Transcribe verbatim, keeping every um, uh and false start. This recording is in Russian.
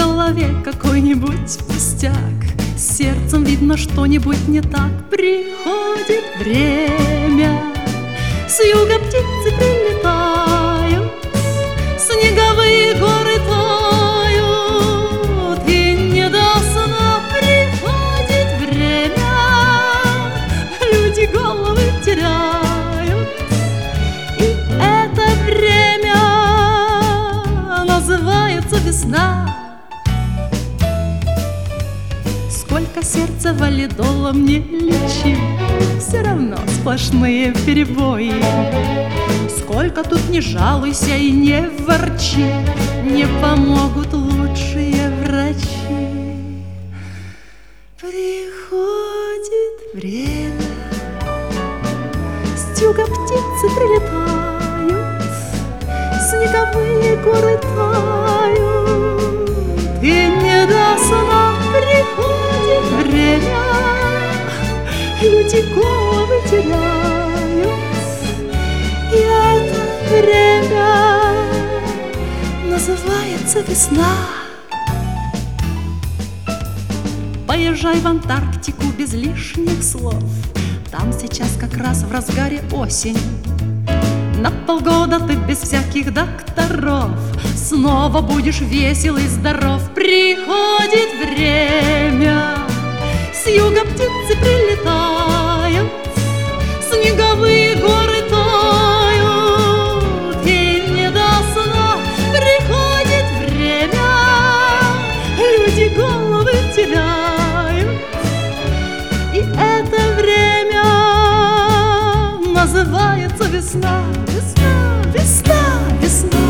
голове какой-нибудь пустяк, с сердцем видно что-нибудь не так. Приходит время, с юга птицы прилетают, снеговые горы тают, и не до сна приходит время, люди головы теряют, и это время называется весна. Сколько сердца валидолом не лечи, все равно сплошные перебои. Сколько тут не жалуйся и не ворчи, не помогут лучшие врачи. Приходит время, с юга птицы прилетают, снеговые горы тают, и не до сна приходит время, люди головы теряют, и это время называется весна. Поезжай в Антарктику без лишних слов, там сейчас как раз в разгаре осень. На полгода ты без всяких докторов снова будешь весел и здоров. Приходит время, с юга птицы прилетают, снеговые горы тают, и не до сна приходит время, люди головы теряют, и это время называется весна. Весна, весна, весна.